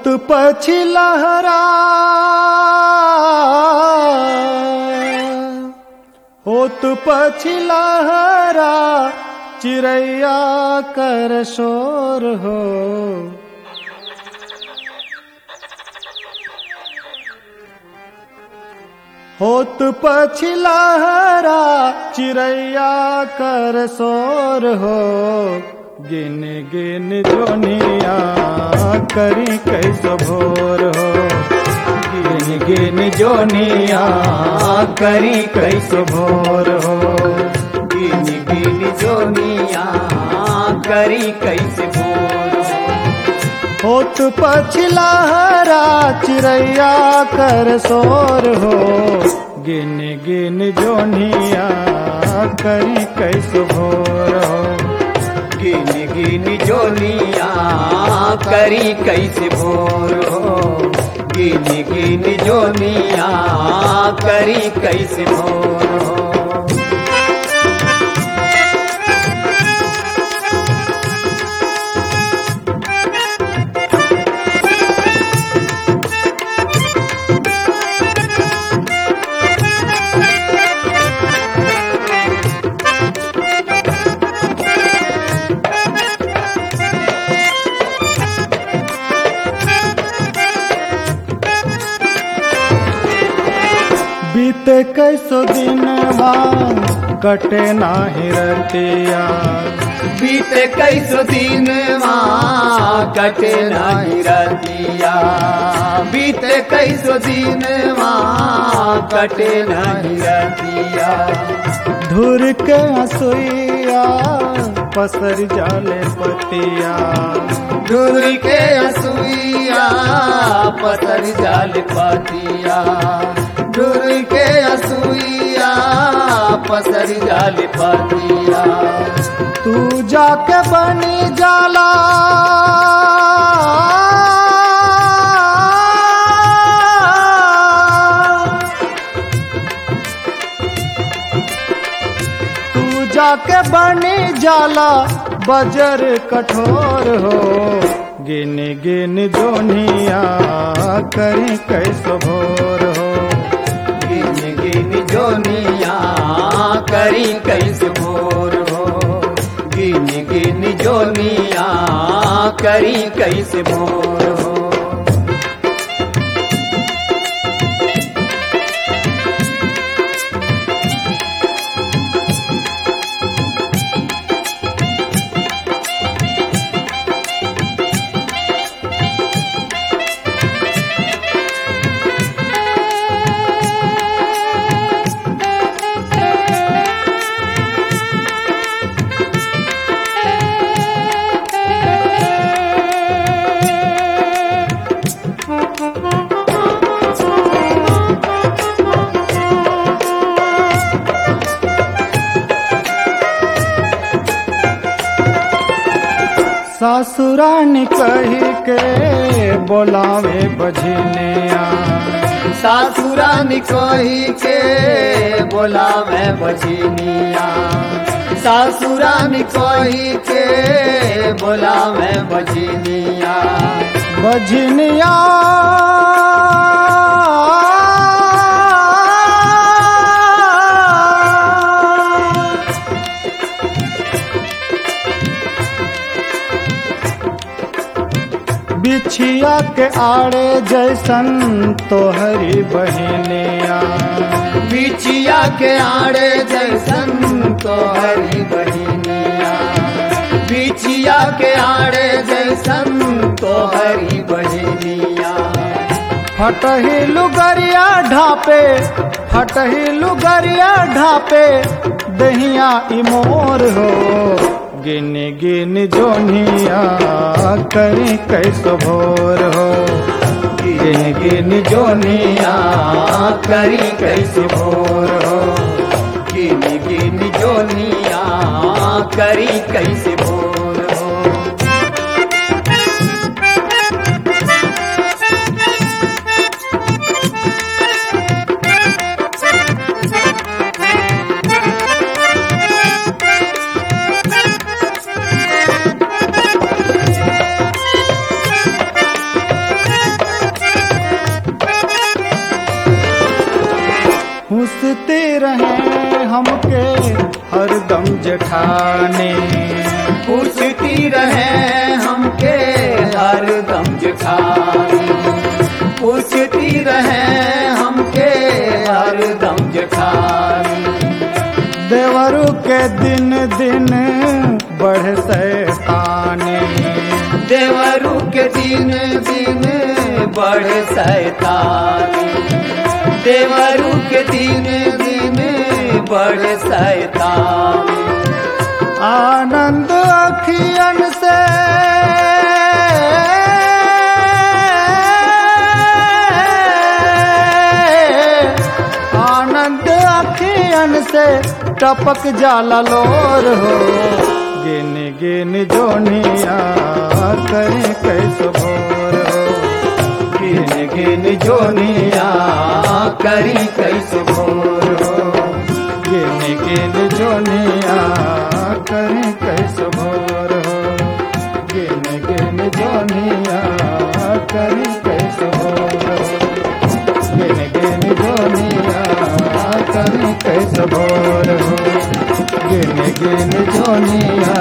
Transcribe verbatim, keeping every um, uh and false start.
पछी लहरा होत पछी लहरा चिड़ैया कर शोर हो। होत पछी लहरा चिड़ैया कर शोर हो। गिन गिन जोनिया करी कैसो भोर हो। गिन गिन जोनिया करी कैसो भोर हो। गिन गिन जोनिया करी कैसे भोर हो। होत पछी लहरा चिड़ैया कर शोर हो। गिन गिन जोनिया करी कैसो भोर हो। गिन गिन जोनिया करी कैसे भोर हो। गिन गिन जोनिया करी कैसे भोर हो। बीते कैसो दिनवा कटे नाही रतिया। बीते कैसो दिनवा कटे नाही रतिया। बीते कैसो दिनवा कटे नहीं रतिया। धुर के हंसुइया पसर जाले पतिया। धुर के हंसुइया पसर जाले पतिया। धुर के हंसुइया पसर जाले पतिया। तू जाके बनी जाला तू जाके बनी जाला बजर कठोर हो। गिन गिन जोनिया करी कैसो भोर हो। गिन गिन जोनिया करी कैसे भोर हो। गिन गिन जोनिया करी कैसे भोर हो। सासुरानी कही के बोलावे बजनिया। सासुरानी कही के बोलावे बजनिया। सासुरानी कही के बोलावे बजनिया। बजनिया बिछिया के आड़े जैसन तोहरी बहनिया। बिछिया के आड़े जैसन तोहरी बहनिया। बिछिया के आड़े जैसन तोहरी बहनिया। फटही लुगरिया ढापे फटही लुगरिया ढापे दहिया इमोर हो। गिन गिन जोनिया करी कैसो भोर हो। गिन गिन जोनिया करी कैसे भोर हो। गिन गिन जोनिया करी कैसे भोर हो। हुसते रहे हमके हरदम जेठानी। पूछती रहे हमके हर दम जेठानी, पूछती रहे हमके हर दम जेठानी। देवरू के दिन दिन बढ़े शैतानी। देवरू के दिन दिन बढ़े शैतानी, देवरू के दिन दिन बढ़े शैतानी। आनंद अखियन से आनंद अखियन से टपक जाला लोर हो। गिन गिन जोनिया करे कैसो भोर हो। गिन गिन जोनिया करी कैसे भोर हो। गिन गिन जोनिया करे कैसो भोर हो। गिन गिन जोनिया करे कैसो भोर हो। गिन गिन जोनिया करे कैसो भोर हो। गिन गिन जोनिया